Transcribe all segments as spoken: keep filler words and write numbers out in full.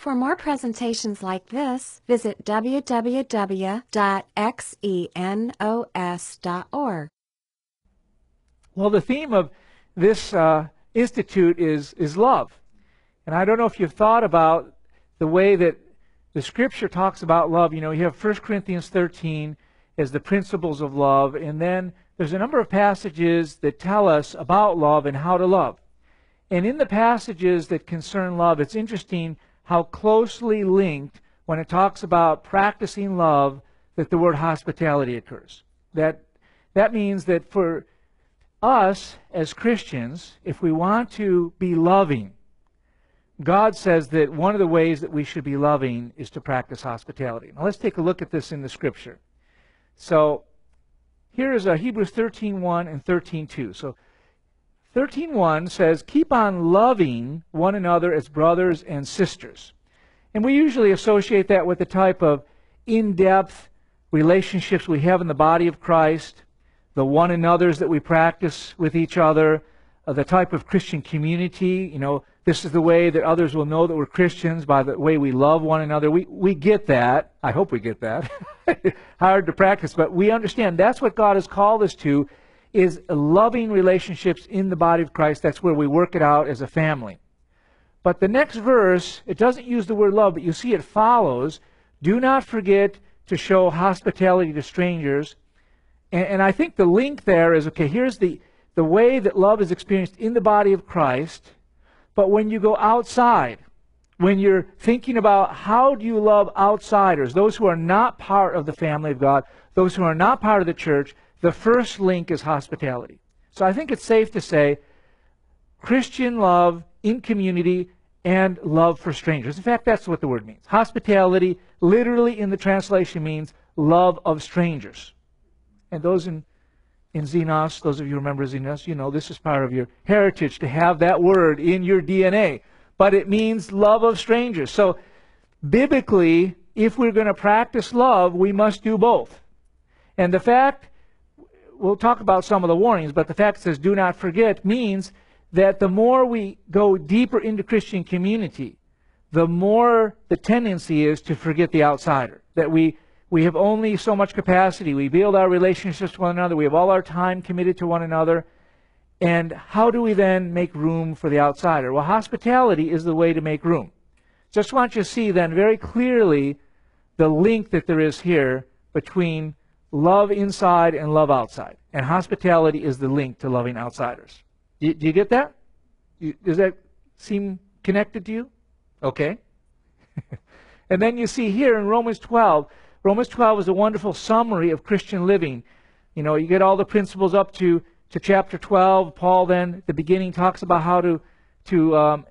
For more presentations like this, visit w w w dot xenos dot org. Well, the theme of this uh, institute is, is love. And I don't know if you've thought about the way that the Scripture talks about love. You know, you have First Corinthians thirteen as the principles of love, and then there's a number of passages that tell us about love and how to love. And in the passages that concern love, it's interesting how closely linked, when it talks about practicing love, that the word hospitality occurs. That, that means that for us as Christians, if we want to be loving, God says that one of the ways that we should be loving is to practice hospitality. Now let's take a look at this in the Scripture. So here is a Hebrews thirteen one and thirteen two. So thirteen one says, keep on loving one another as brothers and sisters. And we usually associate that with the type of in-depth relationships we have in the body of Christ, the one another's that we practice with each other, uh, the type of Christian community. You know, this is the way that others will know that we're Christians, by the way we love one another. We, we get that. I hope we get that. Hard to practice, but we understand that's what God has called us to, is loving relationships in the body of Christ. That's where we work it out as a family. But the next verse, it doesn't use the word love, but you see it follows, do not forget to show hospitality to strangers. And, and I think the link there is, okay, here's the, the way that love is experienced in the body of Christ, but when you go outside, when you're thinking about how do you love outsiders, those who are not part of the family of God, those who are not part of the church, the first link is hospitality. So I think it's safe to say Christian love in community and love for strangers. In fact, that's what the word means. Hospitality, literally in the translation, means love of strangers. And those in, in Xenos, those of you who remember Xenos, you know this is part of your heritage to have that word in your D N A. But it means love of strangers. So biblically, if we're going to practice love, we must do both. And the fact, we'll talk about some of the warnings, but the fact it says do not forget means that the more we go deeper into Christian community, the more the tendency is to forget the outsider. That we, we have only so much capacity. We build our relationships with one another. We have all our time committed to one another. And how do we then make room for the outsider? Well, hospitality is the way to make room. Just want you to see then very clearly the link that there is here between love inside and love outside. And hospitality is the link to loving outsiders. Do you, do you get that? You, does that seem connected to you? Okay. And then you see here in Romans twelve, Romans twelve is a wonderful summary of Christian living. You know, you get all the principles up to, to chapter twelve. Paul then, at the beginning, talks about how to, to, um,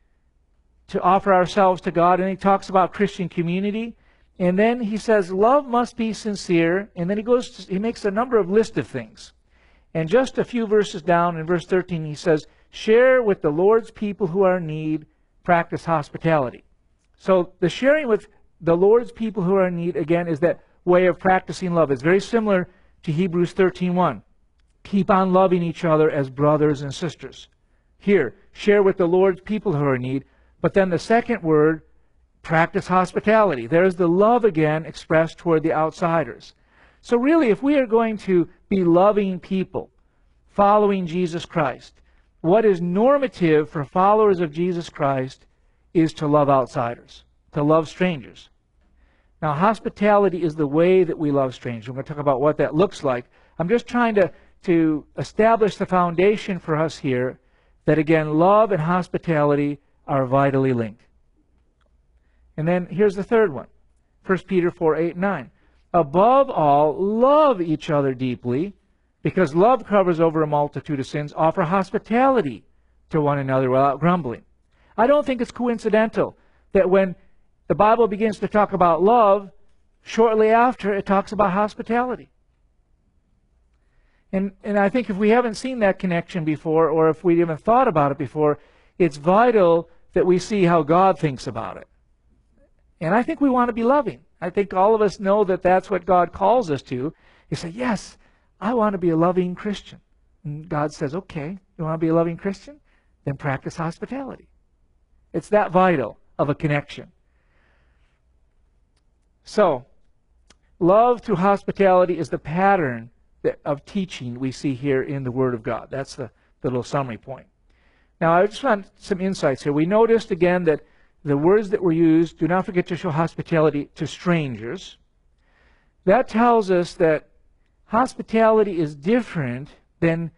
to offer ourselves to God. And he talks about Christian community. And then he says, love must be sincere. And then he goes, to, he makes a number of list of things. And just a few verses down in verse thirteen, he says, share with the Lord's people who are in need, practice hospitality. So the sharing with the Lord's people who are in need, again, is that way of practicing love. It's very similar to Hebrews thirteen one. Keep on loving each other as brothers and sisters. Here, share with the Lord's people who are in need. But then the second word, practice hospitality. There's the love again expressed toward the outsiders. So really, if we are going to be loving people, following Jesus Christ, what is normative for followers of Jesus Christ is to love outsiders, to love strangers. Now, hospitality is the way that we love strangers. We're going to talk about what that looks like. I'm just trying to, to establish the foundation for us here that, again, love and hospitality are vitally linked. And then here's the third one, First Peter four, eight, and nine. Above all, love each other deeply, because love covers over a multitude of sins. Offer hospitality to one another without grumbling. I don't think it's coincidental that when the Bible begins to talk about love, shortly after it talks about hospitality. And, and I think if we haven't seen that connection before, or if we haven't thought about it before, it's vital that we see how God thinks about it. And I think we want to be loving. I think all of us know that that's what God calls us to. You say, yes, I want to be a loving Christian. And God says, okay, you want to be a loving Christian? Then practice hospitality. It's that vital of a connection. So, love through hospitality is the pattern that, of teaching we see here in the Word of God. That's the, the little summary point. Now, I just want some insights here. We noticed again that the words that were used, do not forget to show hospitality to strangers. That tells us that hospitality is different than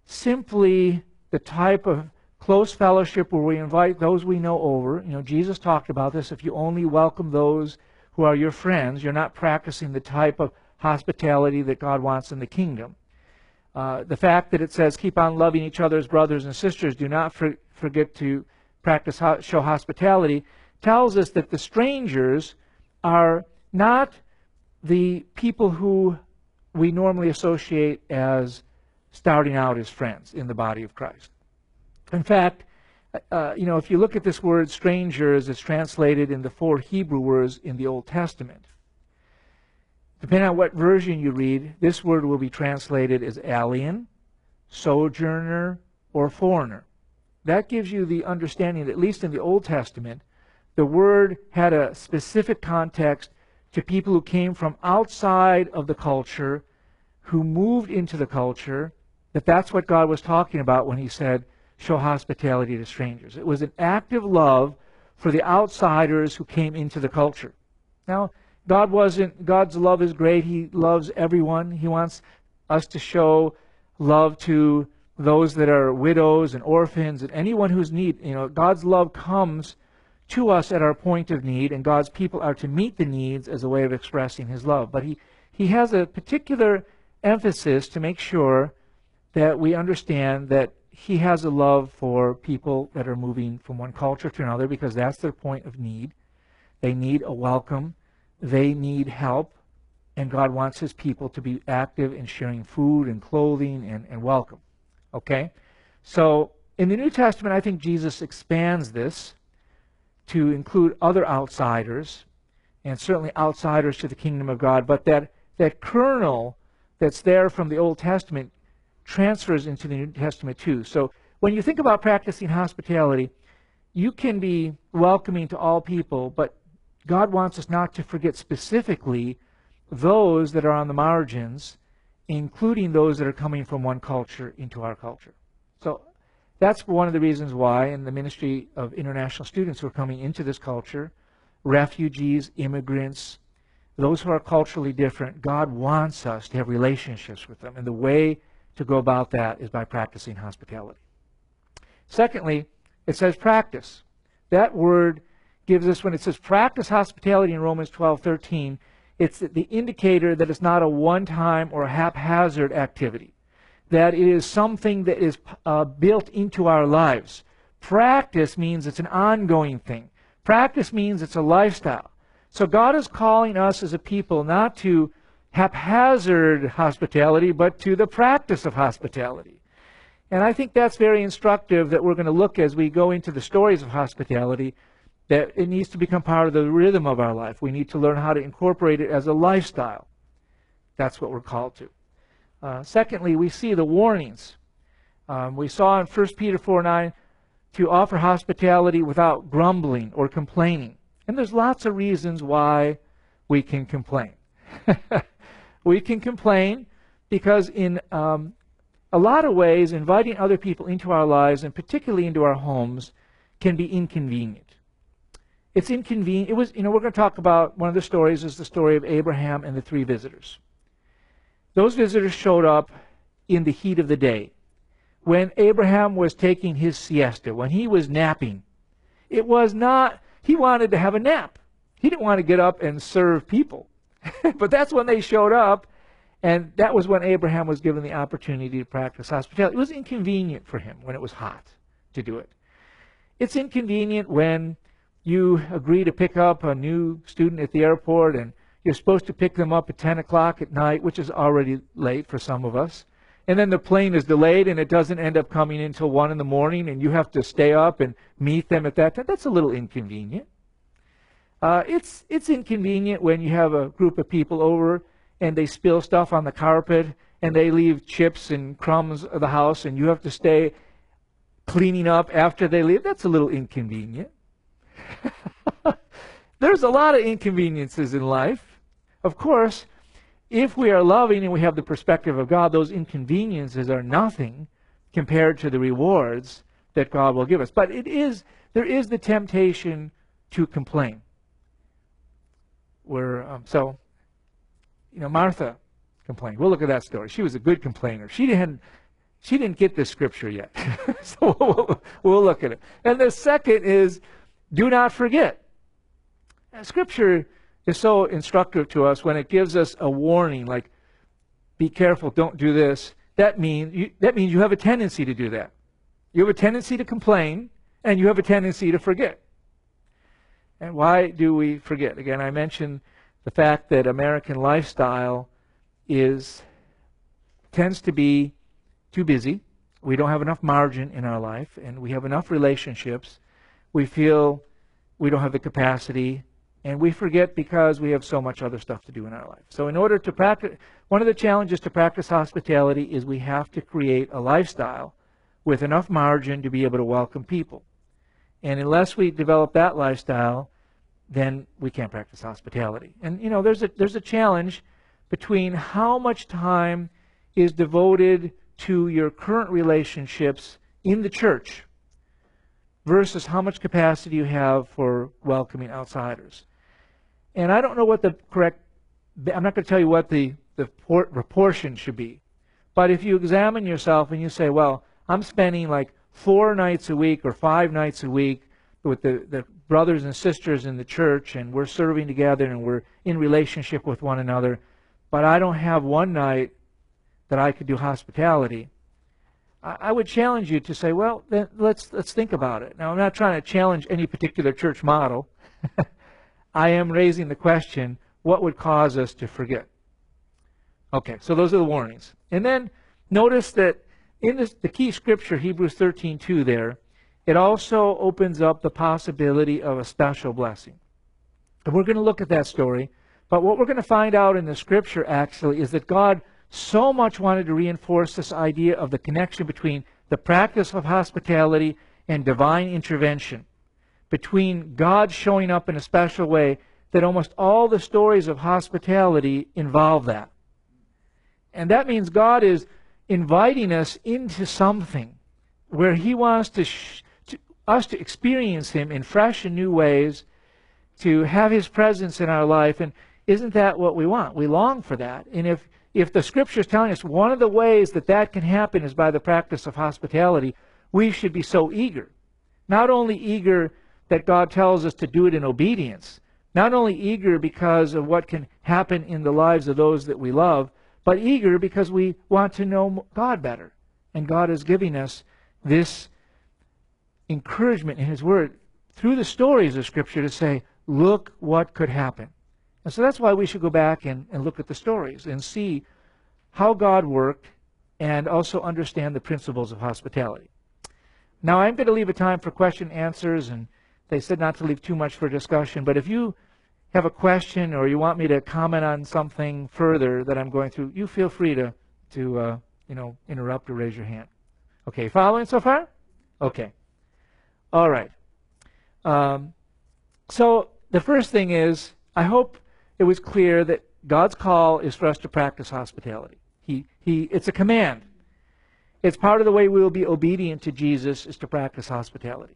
simply the type of close fellowship where we invite those we know over. You know, Jesus talked about this. If you only welcome those who are your friends, you're not practicing the type of hospitality that God wants in the kingdom. Uh, the fact that it says, keep on loving each other as brothers and sisters, do not for, forget to practice, ho- show hospitality, tells us that the strangers are not the people who we normally associate as starting out as friends in the body of Christ. In fact, uh, you know, if you look at this word strangers, it's translated in the four Hebrew words in the Old Testament. Depending on what version you read, this word will be translated as alien, sojourner, or foreigner. That gives you the understanding that, at least in the Old Testament, the word had a specific context to people who came from outside of the culture, who moved into the culture, that that's what God was talking about when he said, show hospitality to strangers. It was an active love for the outsiders who came into the culture. Now, God wasn't, God's love is great. He loves everyone. He wants us to show love to those that are widows and orphans and anyone who's need. You know, God's love comes to us at our point of need, and God's people are to meet the needs as a way of expressing his love. But he, he has a particular emphasis to make sure that we understand that he has a love for people that are moving from one culture to another, because that's their point of need. They need a welcome. They need help. And God wants his people to be active in sharing food and clothing and, and welcome. Okay? So in the New Testament, I think Jesus expands this to include other outsiders, and certainly outsiders to the kingdom of God. But that, that kernel that's there from the Old Testament transfers into the New Testament too. So when you think about practicing hospitality, you can be welcoming to all people, but God wants us not to forget specifically those that are on the margins, including those that are coming from one culture into our culture. So that's one of the reasons why in the ministry of international students who are coming into this culture, refugees, immigrants, those who are culturally different, God wants us to have relationships with them. And the way to go about that is by practicing hospitality. Secondly, it says practice. That word gives us, when it says practice hospitality in Romans twelve thirteen, it's the indicator that it's not a one-time or a haphazard activity, that it is something that is uh, built into our lives. Practice means it's an ongoing thing. Practice means it's a lifestyle. So God is calling us as a people not to haphazard hospitality, but to the practice of hospitality. And I think that's very instructive, that we're going to look as we go into the stories of hospitality, that it needs to become part of the rhythm of our life. We need to learn how to incorporate it as a lifestyle. That's what we're called to. Uh, secondly, we see the warnings. Um, we saw in First Peter four nine to offer hospitality without grumbling or complaining. And there's lots of reasons why we can complain. We can complain because in um, a lot of ways, inviting other people into our lives, and particularly into our homes, can be inconvenient. It's inconvenient. It was, you know, we're going to talk about, one of the stories is the story of Abraham and the three visitors. Those visitors showed up in the heat of the day, when Abraham was taking his siesta, when he was napping. It was not, he wanted to have a nap. He didn't want to get up and serve people. But that's when they showed up, and that was when Abraham was given the opportunity to practice hospitality. It was inconvenient for him when it was hot to do it. It's inconvenient when you agree to pick up a new student at the airport, and you're supposed to pick them up at ten o'clock at night, which is already late for some of us. And then the plane is delayed, and it doesn't end up coming until one in the morning, and you have to stay up and meet them at that time. That's a little inconvenient. Uh, it's, it's inconvenient when you have a group of people over, and they spill stuff on the carpet, and they leave chips and crumbs of the house, and you have to stay cleaning up after they leave. That's a little inconvenient. there's a lot of inconveniences in life. Of course, if we are loving and we have the perspective of God, those inconveniences are nothing compared to the rewards that God will give us. But it is, there is the temptation to complain. Where, um, so, you know, Martha complained. We'll look at that story. She was a good complainer. She didn't, she didn't get this scripture yet. So we'll, we'll look at it. And the second is, do not forget. Now, scripture is so instructive to us when it gives us a warning, like, be careful, don't do this. That means you, that means you have a tendency to do that. You have a tendency to complain, and you have a tendency to forget. And why do we forget? Again, I mentioned the fact that American lifestyle is tends to be too busy. We don't have enough margin in our life, and we have enough relationships. We feel we don't have the capacity, and we forget because we have so much other stuff to do in our life. So in order to practice, one of the challenges to practice hospitality is we have to create a lifestyle with enough margin to be able to welcome people. And unless we develop that lifestyle, then we can't practice hospitality. And you know, there's a there's a challenge between how much time is devoted to your current relationships in the church versus how much capacity you have for welcoming outsiders. And I don't know what the correct, I'm not going to tell you what the, the proportion should be. But if you examine yourself and you say, well, I'm spending like four nights a week or five nights a week with the, the brothers and sisters in the church, and we're serving together and we're in relationship with one another, but I don't have one night that I could do hospitality, I, I would challenge you to say, well, then let's let's think about it. Now, I'm not trying to challenge any particular church model. I am raising the question, what would cause us to forget? Okay, so those are the warnings. And then notice that in this, the key scripture, Hebrews thirteen two there, it also opens up the possibility of a special blessing. And we're going to look at that story. But what we're going to find out in the scripture actually is that God so much wanted to reinforce this idea of the connection between the practice of hospitality and divine intervention, between God showing up in a special way, that almost all the stories of hospitality involve that. And that means God is inviting us into something where He wants to, sh- to us to experience Him in fresh and new ways, to have His presence in our life. And isn't that what we want? We long for that. And if If the Scripture is telling us one of the ways that that can happen is by the practice of hospitality, we should be so eager. Not only eager that God tells us to do it in obedience, not only eager because of what can happen in the lives of those that we love, but eager because we want to know God better. And God is giving us this encouragement in His Word through the stories of Scripture to say, look what could happen. And so that's why we should go back and, and look at the stories and see how God worked and also understand the principles of hospitality. Now, I'm going to leave a time for question and answers, and they said not to leave too much for discussion, but if you have a question or you want me to comment on something further that I'm going through, you feel free to, to uh, you know, interrupt or raise your hand. Okay, following so far? Okay. All right. Um, so the first thing is, I hope it was clear that God's call is for us to practice hospitality. He, he, it's a command. It's part of the way we will be obedient to Jesus is to practice hospitality.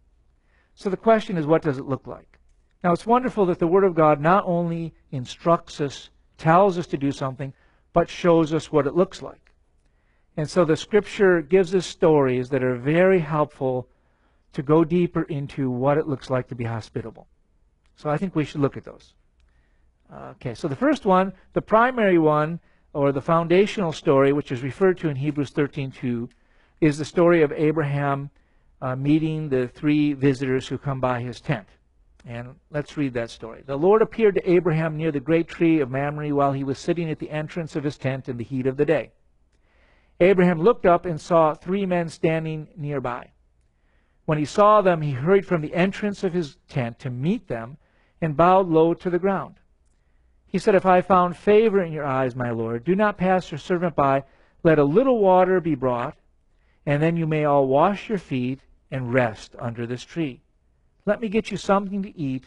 So the question is, what does it look like? Now, it's wonderful that the Word of God not only instructs us, tells us to do something, but shows us what it looks like. And so the Scripture gives us stories that are very helpful to go deeper into what it looks like to be hospitable. So I think we should look at those. Okay, so the first one, the primary one, or the foundational story, which is referred to in Hebrews thirteen two, is the story of Abraham uh, meeting the three visitors who come by his tent. And let's read that story. The Lord appeared to Abraham near the great tree of Mamre while he was sitting at the entrance of his tent in the heat of the day. Abraham looked up and saw three men standing nearby. When he saw them, he hurried from the entrance of his tent to meet them and bowed low to the ground. He said, "If I found favor in your eyes, my Lord, do not pass your servant by. Let a little water be brought, and then you may all wash your feet and rest under this tree. Let me get you something to eat,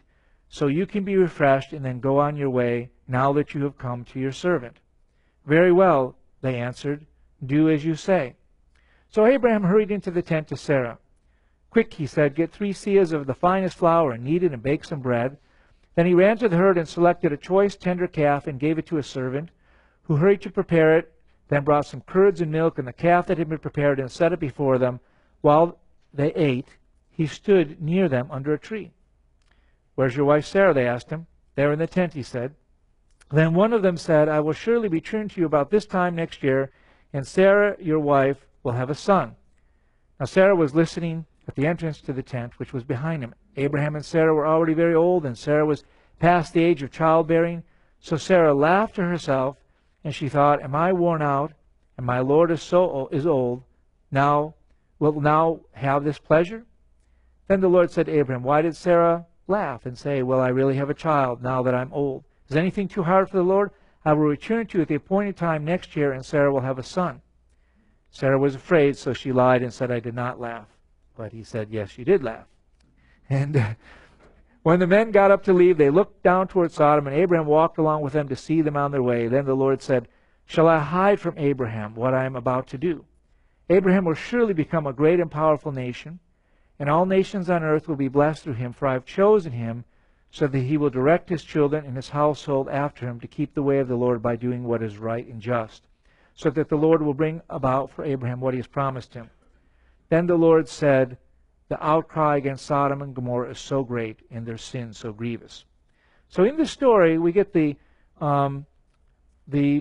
so you can be refreshed and then go on your way now that you have come to your servant." "Very well," they answered, "do as you say." So Abraham hurried into the tent to Sarah. "Quick," he said, "get three seahs of the finest flour and knead it and bake some bread." Then he ran to the herd and selected a choice tender calf and gave it to a servant, who hurried to prepare it, then brought some curds and milk and the calf that had been prepared and set it before them. While they ate, he stood near them under a tree. "Where's your wife Sarah?" they asked him. "There in the tent," he said. Then one of them said, "I will surely return to you about this time next year, and Sarah, your wife, will have a son." Now Sarah was listening at the entrance to the tent, which was behind him. Abraham and Sarah were already very old, and Sarah was past the age of childbearing. So Sarah laughed to herself, and she thought, "Am I worn out, and my Lord is so is old? Now will now have this pleasure?" Then the Lord said to Abraham, "Why did Sarah laugh and say, 'Will I really have a child now that I'm old?' Is anything too hard for the Lord? I will return to you at the appointed time next year, and Sarah will have a son." Sarah was afraid, so she lied and said, "I did not laugh." But he said, "Yes, you did laugh." And uh, when the men got up to leave, they looked down toward Sodom, and Abraham walked along with them to see them on their way. Then the Lord said, "Shall I hide from Abraham what I am about to do? Abraham will surely become a great and powerful nation, and all nations on earth will be blessed through him, for I have chosen him so that he will direct his children and his household after him to keep the way of the Lord by doing what is right and just, so that the Lord will bring about for Abraham what he has promised him." Then the Lord said, "The outcry against Sodom and Gomorrah is so great, and their sin so grievous." So in this story, we get the um, the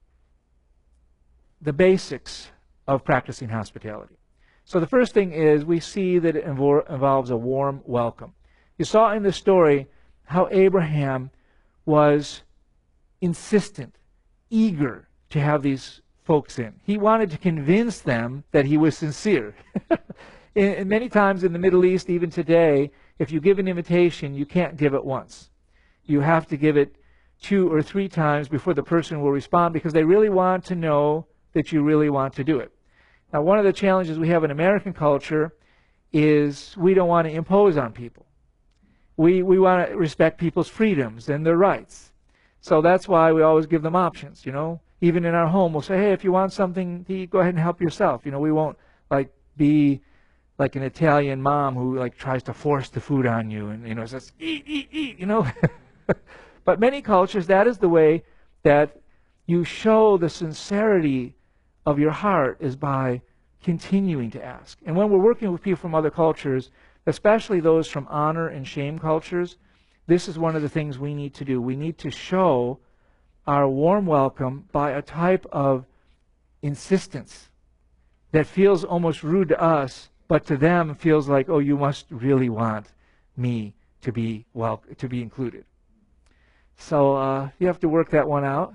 the basics of practicing hospitality. So the first thing is we see that it invol- involves a warm welcome. You saw in the story how Abraham was insistent, eager to have these folks in. He wanted to convince them that he was sincere. and, and many times in the Middle East, even today, if you give an invitation, you can't give it once. You have to give it two or three times before the person will respond, because they really want to know that you really want to do it. Now, one of the challenges we have in American culture is we don't want to impose on people. We, we want to respect people's freedoms and their rights. So that's why we always give them options, you know. Even in our home, we'll say, "Hey, if you want something to eat, go ahead and help yourself." You know, we won't like be like an Italian mom who like tries to force the food on you and, you know, says, "Eat, eat, eat," you know. But many cultures, that is the way that you show the sincerity of your heart, is by continuing to ask. And when we're working with people from other cultures, especially those from honor and shame cultures, this is one of the things we need to do. We need to show our warm welcome by a type of insistence that feels almost rude to us, but to them feels like, "Oh, you must really want me to be well, to be included." So uh, you have to work that one out.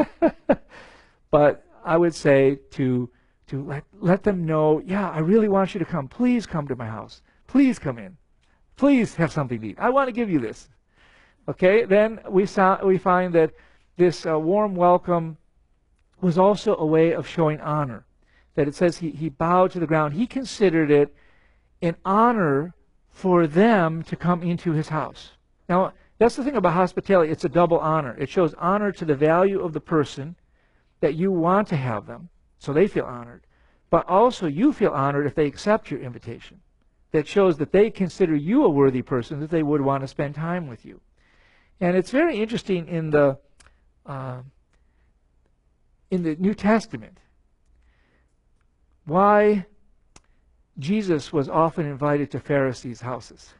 But I would say to to let, let them know, "Yeah, I really want you to come. Please come to my house. Please come in. Please have something to eat. I want to give you this." Okay, then we, saw, we find that this uh, warm welcome was also a way of showing honor. That it says he, he bowed to the ground. He considered it an honor for them to come into his house. Now, that's the thing about hospitality. It's a double honor. It shows honor to the value of the person, that you want to have them, so they feel honored. But also you feel honored if they accept your invitation. That shows that they consider you a worthy person, that they would want to spend time with you. And it's very interesting in the uh, in the New Testament why Jesus was often invited to Pharisees' houses.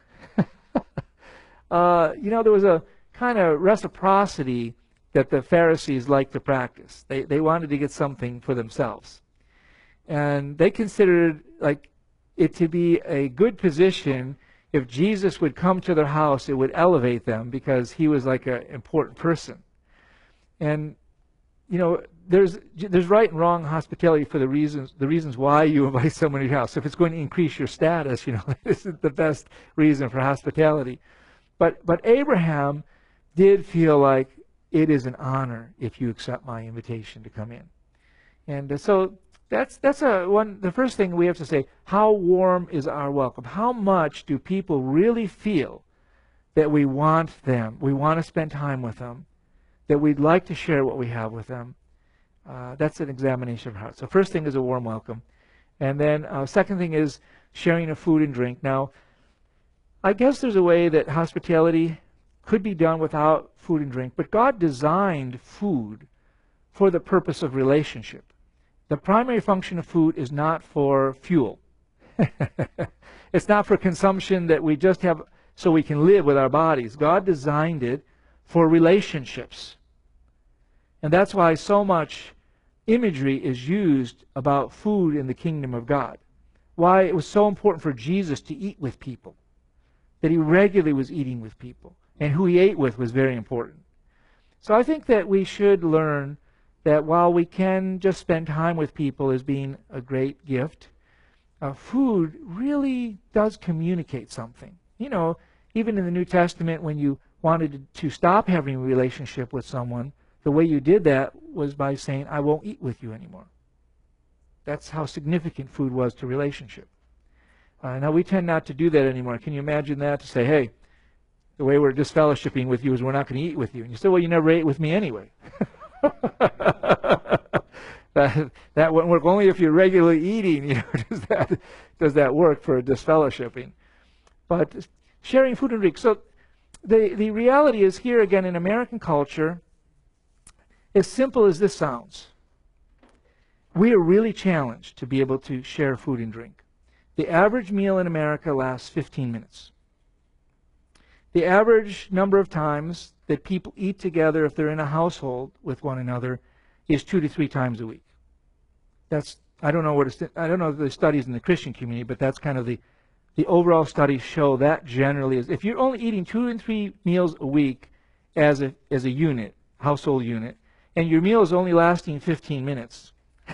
uh, you know, there was a kind of reciprocity that the Pharisees liked to practice. They they wanted to get something for themselves, and they considered like it to be a good position if Jesus would come to their house. It would elevate them because he was like an important person. And you know, there's there's right and wrong hospitality for the reasons the reasons why you invite someone to your house. If it's going to increase your status, you know, this isn't the best reason for hospitality. But but Abraham did feel like it is an honor if you accept my invitation to come in. And uh, so that's that's a one. The first thing we have to say: how warm is our welcome? How much do people really feel that we want them, we want to spend time with them, that we'd like to share what we have with them. Uh, that's an examination of heart. So first thing is a warm welcome. And then uh, second thing is sharing of food and drink. Now, I guess there's a way that hospitality could be done without food and drink, but God designed food for the purpose of relationship. The primary function of food is not for fuel. It's not for consumption that we just have so we can live with our bodies. God designed it for relationships. And that's why so much imagery is used about food in the kingdom of God. Why it was so important for Jesus to eat with people, that he regularly was eating with people, and who he ate with was very important. So I think that we should learn that while we can just spend time with people as being a great gift, uh, food really does communicate something. You know, even in the New Testament, when you wanted to stop having a relationship with someone, the way you did that was by saying, I won't eat with you anymore. That's how significant food was to relationship. Uh, now, we tend not to do that anymore. Can you imagine that? To say, hey, the way we're disfellowshipping with you is we're not going to eat with you. And you say, well, you never ate with me anyway. that, that wouldn't work. Only if you're regularly eating, you know, does that, does that work for disfellowshipping. But sharing food and drink. So the, the reality is here again in American culture, as simple as this sounds, we are really challenged to be able to share food and drink. The average meal in America lasts fifteen minutes. The average number of times that people eat together if they're in a household with one another is two to three times a week. That's, I don't know what it's, I don't know the studies in the Christian community, but that's kind of the, the overall studies show that generally is, if you're only eating two and three meals a week as a, as a unit, household unit, and your meal is only lasting fifteen minutes,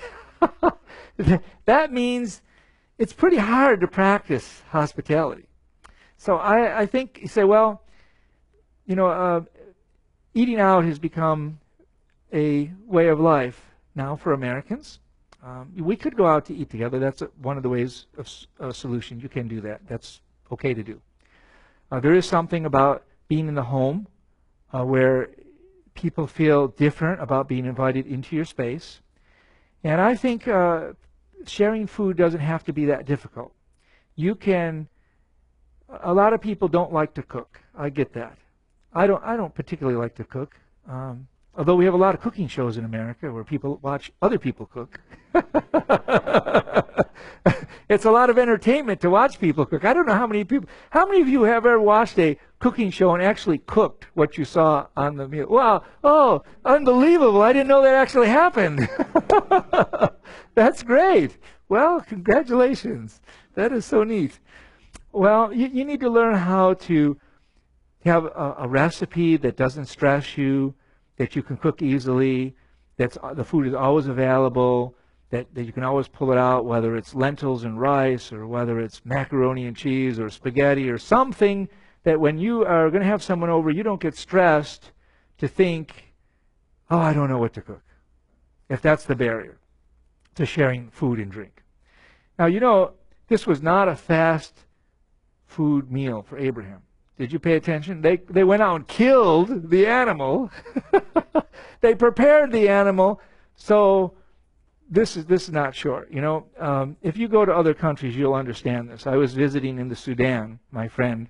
that means it's pretty hard to practice hospitality. So I, I think you say, well, you know, uh, eating out has become a way of life now for Americans. Um, we could go out to eat together. That's a, one of the ways of a solution. You can do that. That's okay to do. Uh, there is something about being in the home uh, where people feel different about being invited into your space. And I think uh, sharing food doesn't have to be that difficult. You can, a lot of people don't like to cook. I get that. I don't, I don't particularly like to cook. Um, although we have a lot of cooking shows in America where people watch other people cook. It's a lot of entertainment to watch people cook. I don't know how many people, how many of you have ever watched a cooking show and actually cooked what you saw on the meal? Wow, oh, unbelievable. I didn't know that actually happened. That's great. Well, congratulations. That is so neat. Well, you, you need to learn how to have a, a recipe that doesn't stress you, that you can cook easily, that's the food is always available, that, that you can always pull it out, whether it's lentils and rice or whether it's macaroni and cheese or spaghetti or something that when you are going to have someone over, you don't get stressed to think, oh, I don't know what to cook, if that's the barrier to sharing food and drink. Now, you know, this was not a fast food meal for Abraham. Did you pay attention? They, they went out and killed the animal. They prepared the animal. So this is, this is not short. You know, um, if you go to other countries, you'll understand this. I was visiting in the Sudan, my friend.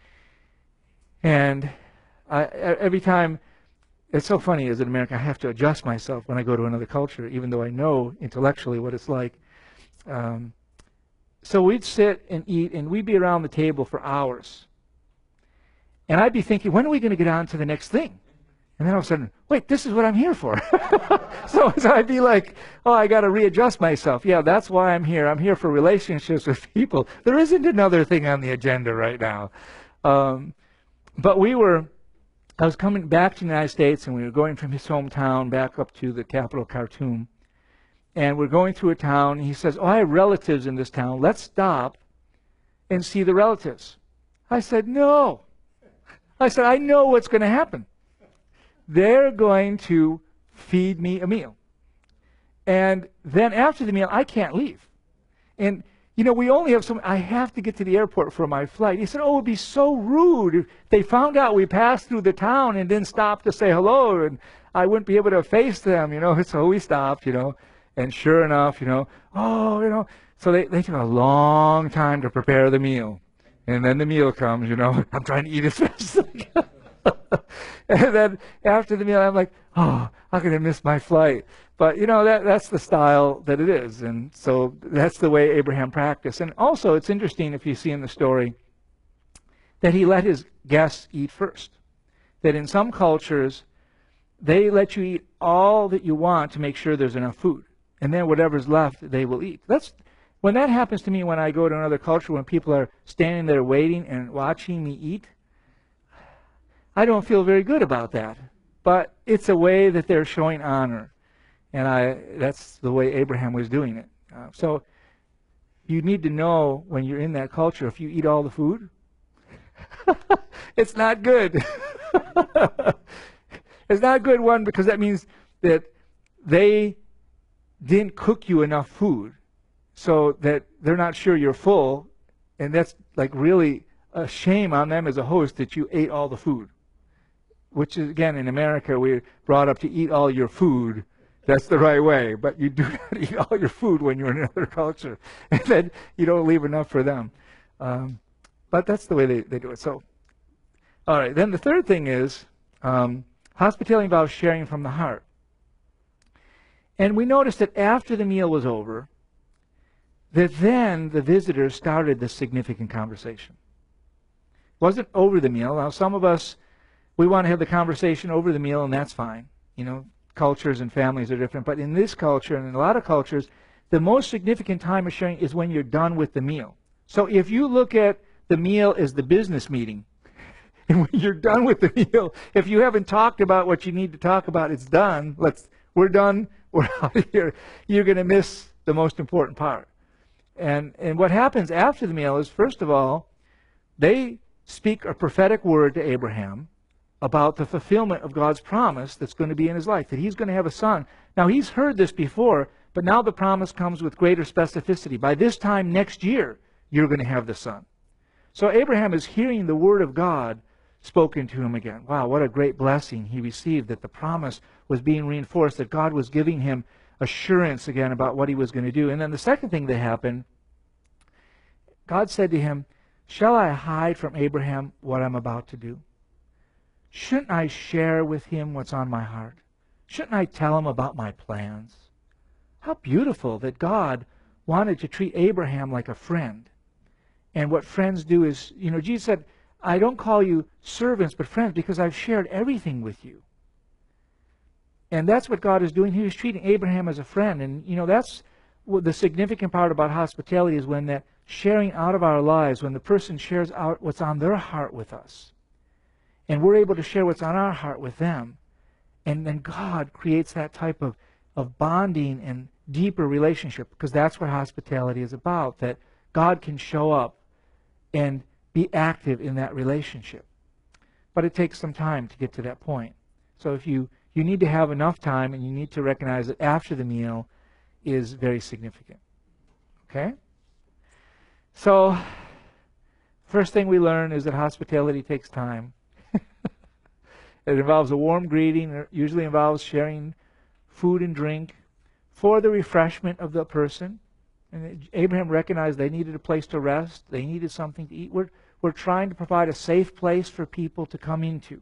And I, every time, it's so funny as an American, I have to adjust myself when I go to another culture, even though I know intellectually what it's like. Um, so we'd sit and eat, and we'd be around the table for hours. And I'd be thinking, when are we going to get on to the next thing? And then all of a sudden, wait, this is what I'm here for. so, so I'd be like, oh, I got to readjust myself. Yeah, that's why I'm here. I'm here for relationships with people. There isn't another thing on the agenda right now. Um, but we were, I was coming back to the United States, and we were going from his hometown back up to the capital, Khartoum. And we're going through a town, and he says, oh, I have relatives in this town. Let's stop and see the relatives. I said, no. I said, I know what's going to happen. They're going to feed me a meal. And then after the meal, I can't leave. And you know, we only have some, I have to get to the airport for my flight. He said, oh, it would be so rude if they found out we passed through the town and didn't stop to say hello, and I wouldn't be able to face them, you know. So we stopped, you know, and sure enough, you know, oh, you know, so they, they took a long time to prepare the meal. And then the meal comes, you know, I'm trying to eat as fast as I can. And then after the meal, I'm like, oh, I'm going to miss my flight. But, you know, that that's the style that it is. And so that's the way Abraham practiced. And also, it's interesting if you see in the story that he let his guests eat first. That in some cultures, they let you eat all that you want to make sure there's enough food. And then whatever's left, they will eat. That's when that happens to me when I go to another culture, when people are standing there waiting and watching me eat. I don't feel very good about that. But it's a way that they're showing honor. And I that's the way Abraham was doing it. Uh, so you need to know when you're in that culture, if you eat all the food, it's not good. It's not good, one, because that means that they didn't cook you enough food so that they're not sure you're full. And that's like really a shame on them as a host that you ate all the food. Which is, again, in America, we're brought up to eat all your food. That's the right way. But you do not eat all your food when you're in another culture. And then you don't leave enough for them. Um, but that's the way they, they do it. So, all right. Then the third thing is um, hospitality involves sharing from the heart. And we noticed that after the meal was over, that then the visitors started the significant conversation. It wasn't over the meal. Now, some of us, we want to have the conversation over the meal, and that's fine. You know, cultures and families are different. But in this culture, and in a lot of cultures, the most significant time of sharing is when you're done with the meal. So if you look at the meal as the business meeting, and when you're done with the meal, if you haven't talked about what you need to talk about, it's done. Let's, we're done. We're out of here. You're going to miss the most important part. And and what happens after the meal is, first of all, they speak a prophetic word to Abraham about the fulfillment of God's promise that's going to be in his life, that he's going to have a son. Now, he's heard this before, but now the promise comes with greater specificity. By this time next year, you're going to have the son. So Abraham is hearing the word of God spoken to him again. Wow, what a great blessing he received, that the promise was being reinforced, that God was giving him assurance again about what he was going to do. And then the second thing that happened, God said to him, shall I hide from Abraham what I'm about to do? Shouldn't I share with him what's on my heart? Shouldn't I tell him about my plans? How beautiful that God wanted to treat Abraham like a friend. And what friends do is, you know, Jesus said, I don't call you servants but friends because I've shared everything with you. And that's what God is doing. He was treating Abraham as a friend. And, you know, that's the significant part about hospitality, is when that sharing out of our lives, when the person shares out what's on their heart with us. And we're able to share what's on our heart with them. And then God creates that type of, of bonding and deeper relationship, because that's what hospitality is about, that God can show up and be active in that relationship. But it takes some time to get to that point. So if you, you need to have enough time, and you need to recognize that after the meal is very significant. Okay? So, first thing we learn is that hospitality takes time. It involves a warm greeting. It usually involves sharing food and drink for the refreshment of the person. And Abraham recognized they needed a place to rest. They needed something to eat. We're, we're trying to provide a safe place for people to come into.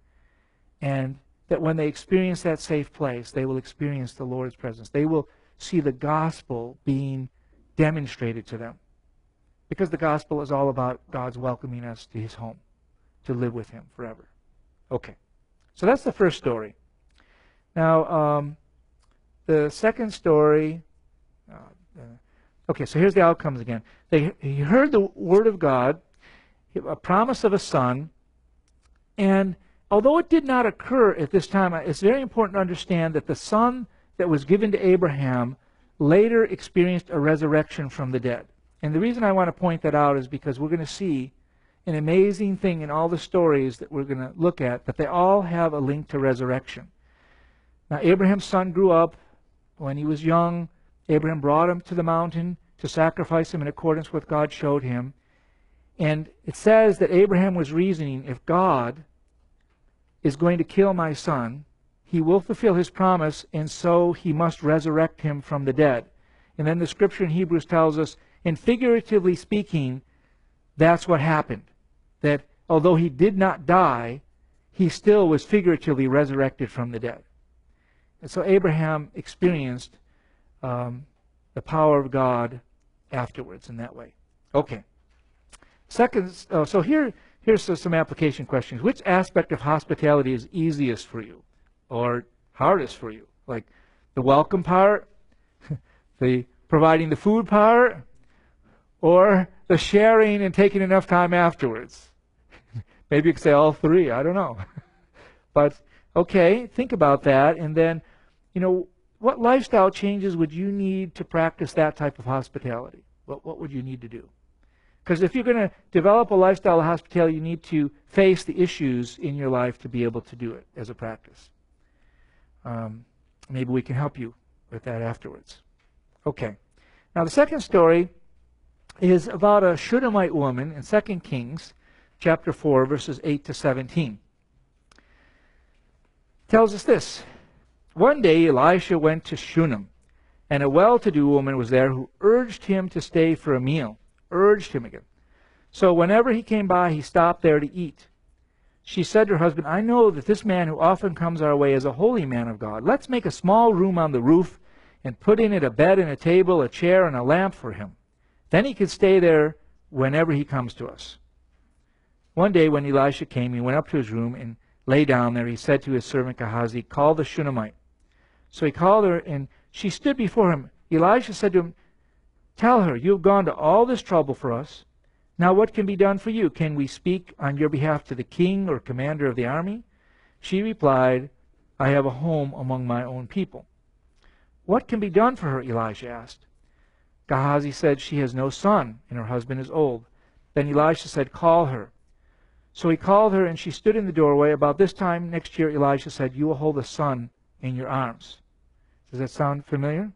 And that when they experience that safe place, they will experience the Lord's presence. They will see the gospel being demonstrated to them. Because the gospel is all about God's welcoming us to his home, to live with him forever. Okay. So that's the first story. Now, um, the second story, uh, uh, okay, so here's the outcomes again. They, he heard the word of God, a promise of a son, and although it did not occur at this time, it's very important to understand that the son that was given to Abraham later experienced a resurrection from the dead. And the reason I want to point that out is because we're going to see an amazing thing in all the stories that we're going to look at, that they all have a link to resurrection. Now, Abraham's son grew up. When he was young, Abraham brought him to the mountain to sacrifice him in accordance with what God showed him. And it says that Abraham was reasoning, if God is going to kill my son, he will fulfill his promise, and so he must resurrect him from the dead. And then the scripture in Hebrews tells us, and figuratively speaking, that's what happened. That although he did not die, he still was figuratively resurrected from the dead. And so Abraham experienced um, the power of God afterwards in that way. Okay. Second, uh, so here, here's some application questions. Which aspect of hospitality is easiest for you or hardest for you? Like the welcome part, the providing the food part, or the sharing and taking enough time afterwards? Maybe you could say all three. I don't know. But, okay, think about that. And then, you know, what lifestyle changes would you need to practice that type of hospitality? What, what would you need to do? Because if you're going to develop a lifestyle of hospitality, you need to face the issues in your life to be able to do it as a practice. Um, maybe we can help you with that afterwards. Okay. Now, the second story is about a Shunammite woman in Second Kings chapter four, verses eight to seventeen. It tells us this. One day Elisha went to Shunem, and a well-to-do woman was there who urged him to stay for a meal. Urged him again. So whenever he came by, he stopped there to eat. She said to her husband, I know that this man who often comes our way is a holy man of God. Let's make a small room on the roof and put in it a bed and a table, a chair, and a lamp for him. Then he could stay there whenever he comes to us. One day when Elisha came, he went up to his room and lay down there. He said to his servant Gehazi, call the Shunammite. So he called her, and she stood before him. Elisha said to him, tell her, you have gone to all this trouble for us. Now what can be done for you? Can we speak on your behalf to the king or commander of the army? She replied, I have a home among my own people. What can be done for her? Elisha asked. Gehazi said, she has no son, and her husband is old. Then Elisha said, call her. So he called her, and she stood in the doorway. About this time next year, Elisha said, you will hold a son in your arms. Does that sound familiar?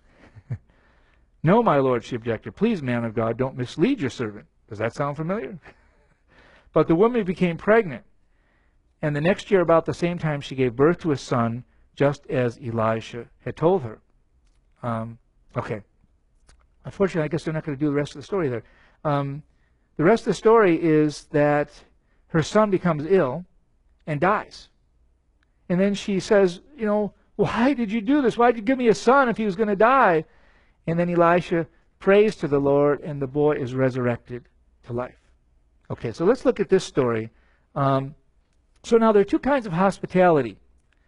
No, my lord, she objected. Please, man of God, don't mislead your servant. Does that sound familiar? But the woman became pregnant, and the next year about the same time she gave birth to a son, just as Elisha had told her. Um, okay. Unfortunately, I guess they're not going to do the rest of the story there. Um, the rest of the story is that her son becomes ill and dies. And then she says, you know, why did you do this? Why did you give me a son if he was going to die? And then Elisha prays to the Lord, and the boy is resurrected to life. Okay, so let's look at this story. Um, so now there are two kinds of hospitality.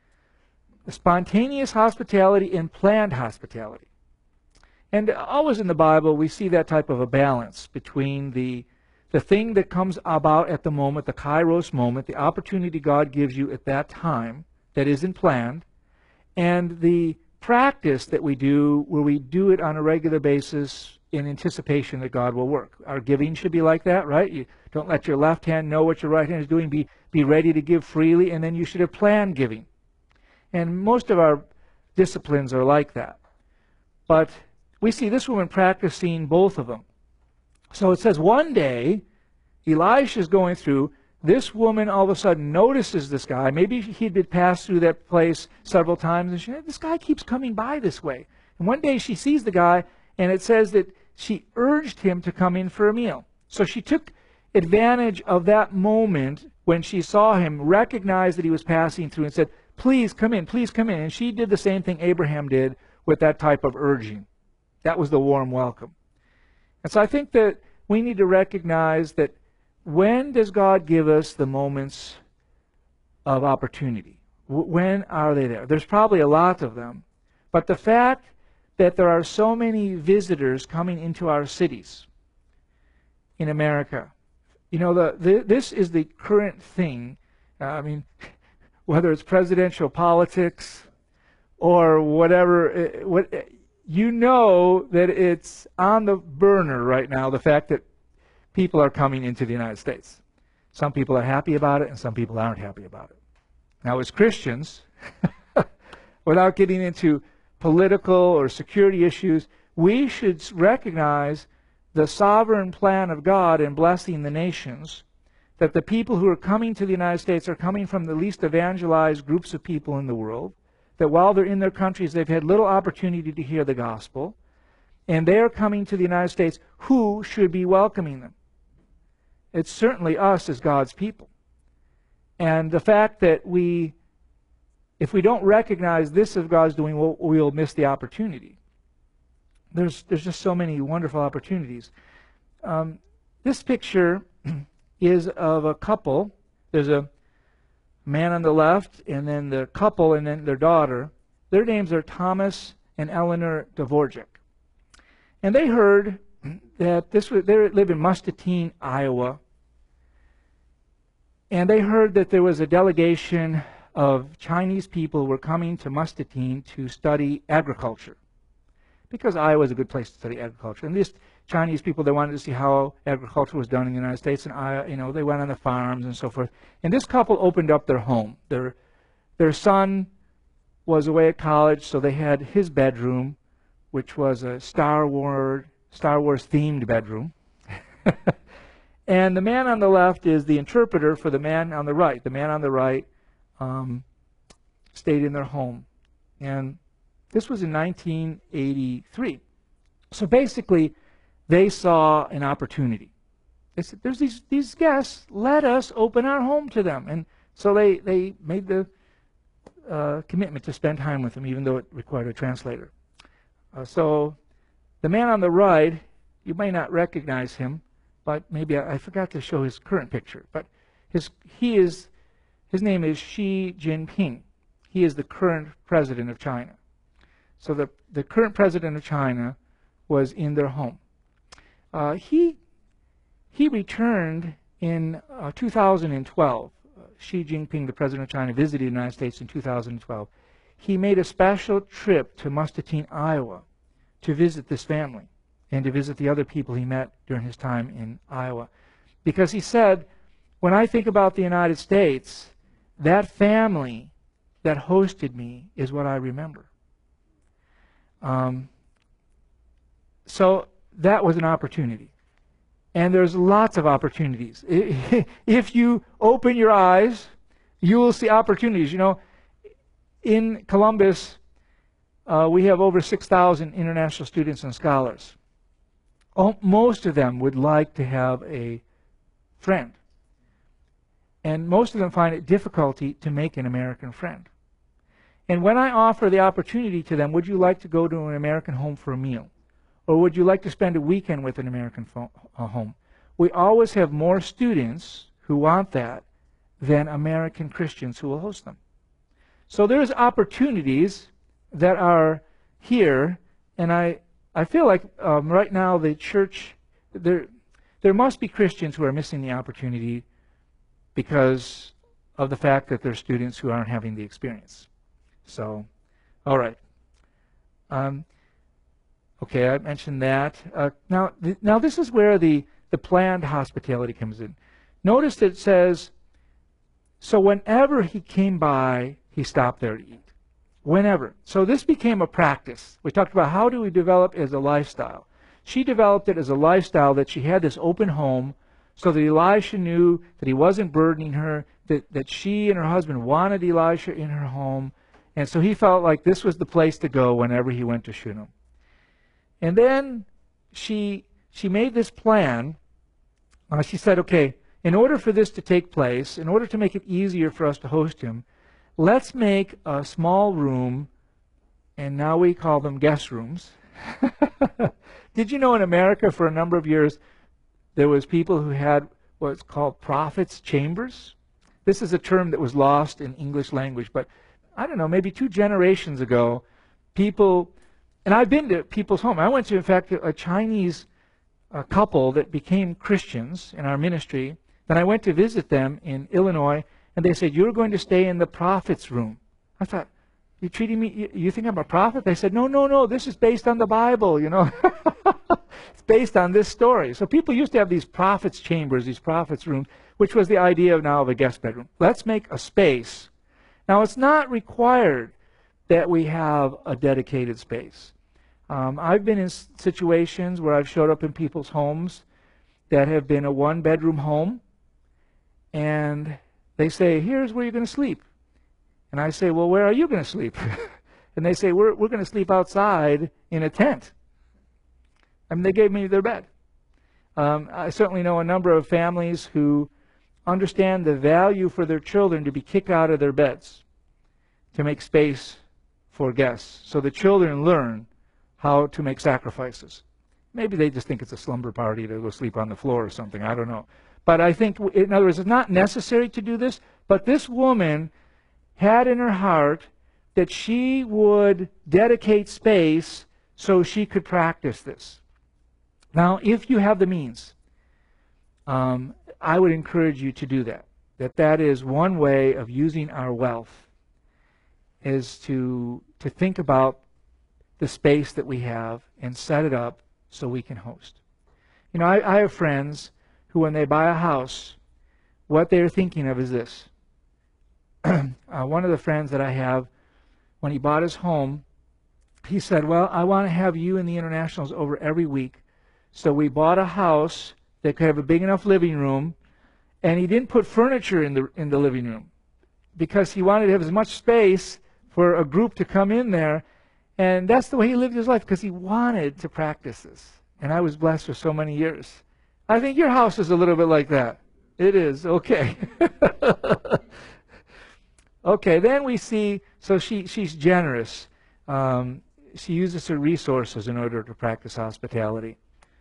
Spontaneous hospitality and planned hospitality. And always in the Bible, we see that type of a balance between the, the thing that comes about at the moment, the kairos moment, the opportunity God gives you at that time that isn't planned, and the practice that we do where we do it on a regular basis in anticipation that God will work. Our giving should be like that, right? You don't let your left hand know what your right hand is doing. Be, be ready to give freely, and then you should have planned giving. And most of our disciplines are like that. But we see this woman practicing both of them. So it says one day, Elisha is going through. This woman all of a sudden notices this guy. Maybe he'd been passed through that place several times, and she, this guy keeps coming by this way. And one day she sees the guy, and it says that she urged him to come in for a meal. So she took advantage of that moment when she saw him, recognized that he was passing through, and said, please come in, please come in. And she did the same thing Abraham did with that type of urging. That was the warm welcome. And so I think that we need to recognize that when does God give us the moments of opportunity? When are they there? There's probably a lot of them. But the fact that there are so many visitors coming into our cities in America, you know, the, the this is the current thing. Uh, I mean, whether it's presidential politics or whatever, what, you know that it's on the burner right now, the fact that people are coming into the United States. Some people are happy about it, and some people aren't happy about it. Now, as Christians, without getting into political or security issues, we should recognize the sovereign plan of God in blessing the nations, that the people who are coming to the United States are coming from the least evangelized groups of people in the world, that while they're in their countries they've had little opportunity to hear the gospel, and they are coming to the United States. Who should be welcoming them? It's certainly us as God's people. And the fact that we, if we don't recognize this of God's doing, we'll, we'll miss the opportunity. There's, there's just so many wonderful opportunities. Um, this picture is of a couple. There's a man on the left, and then the couple, and then their daughter. Their names are Thomas and Eleanor Dvorak. And they heard that this was, they live in Muscatine, Iowa. And they heard that there was a delegation of Chinese people who were coming to Muscatine to study agriculture, because Iowa is a good place to study agriculture. And these Chinese people, they wanted to see how agriculture was done in the United States, and Iowa, you know, they went on the farms and so forth. And this couple opened up their home. Their their son was away at college, so they had his bedroom, which was a Star Wars Star Wars themed bedroom. And the man on the left is the interpreter for the man on the right. The man on the right um, stayed in their home. And this was in nineteen eighty-three. So basically, they saw an opportunity. They said, there's these, these guests, let us open our home to them. And so they, they made the uh, commitment to spend time with them, even though it required a translator. Uh, so the man on the right, you may not recognize him, but maybe I, I forgot to show his current picture. But his, he is, his name is Xi Jinping. He is the current president of China. So the, the current president of China was in their home. Uh, he, he returned in uh, two thousand twelve. Uh, Xi Jinping, the president of China, visited the United States in two thousand twelve. He made a special trip to Muscatine, Iowa, to visit this family and to visit the other people he met during his time in Iowa. Because he said, when I think about the United States, that family that hosted me is what I remember. Um, so that was an opportunity. And there's lots of opportunities. If you open your eyes, you will see opportunities. You know, in Columbus, uh, we have over six thousand international students and scholars. Oh, most of them would like to have a friend. And most of them find it difficulty to make an American friend. And when I offer the opportunity to them, would you like to go to an American home for a meal? Or would you like to spend a weekend with an American uh, home? We always have more students who want that than American Christians who will host them. So there's opportunities that are here, and I, I feel like um, right now the church, there, there must be Christians who are missing the opportunity because of the fact that there are students who aren't having the experience. So, all right. Um, okay, I mentioned that. Uh, now, th now this is where the, the planned hospitality comes in. Notice that it says, so whenever he came by, he stopped there to eat. Whenever. So this became a practice. We talked about how do we develop it as a lifestyle. She developed it as a lifestyle that she had this open home so that Elisha knew that he wasn't burdening her, that, that she and her husband wanted Elisha in her home. And so he felt like this was the place to go whenever he went to Shunem. And then she, she made this plan. Uh, she said, okay, in order for this to take place, in order to make it easier for us to host him, let's make a small room, and now we call them guest rooms. Did you know in America for a number of years there was people who had what's called prophets' chambers? This is a term that was lost in English language, but I don't know, maybe two generations ago, people, and I've been to people's home. I went to, in fact, a Chinese uh, couple that became Christians in our ministry. Then I went to visit them in Illinois, and they said, you're going to stay in the prophet's room. I thought, you treating me, you, you think I'm a prophet? They said, no, no, no, this is based on the Bible, you know. It's based on this story. So people used to have these prophets' chambers, these prophets' rooms, which was the idea of now of a guest bedroom. Let's make a space. Now, it's not required that we have a dedicated space. Um, I've been in s- situations where I've showed up in people's homes that have been a one-bedroom home, and they say, here's where you're going to sleep. And I say, well, where are you going to sleep? And they say, we're, we're going to sleep outside in a tent. I mean, they gave me their bed. Um, I certainly know a number of families who understand the value for their children to be kicked out of their beds to make space for guests. So the children learn how to make sacrifices. Maybe they just think it's a slumber party to go sleep on the floor or something. I don't know. But I think, in other words, it's not necessary to do this. But this woman had in her heart that she would dedicate space so she could practice this. Now, if you have the means, um, I would encourage you to do that. That that is one way of using our wealth, is to to think about the space that we have and set it up so we can host. You know, I, I have friends who, when they buy a house, what they're thinking of is this. uh, one of the friends that I have, when he bought his home, he said, well, I want to have you and the internationals over every week. So we bought a house that could have a big enough living room, and he didn't put furniture in the in the living room because he wanted to have as much space for a group to come in there. And that's the way he lived his life, because he wanted to practice this. And I was blessed for so many years. I think your house is a little bit like that. It is. Okay. Okay, then we see, so she, she's generous. Um, she uses her resources in order to practice hospitality.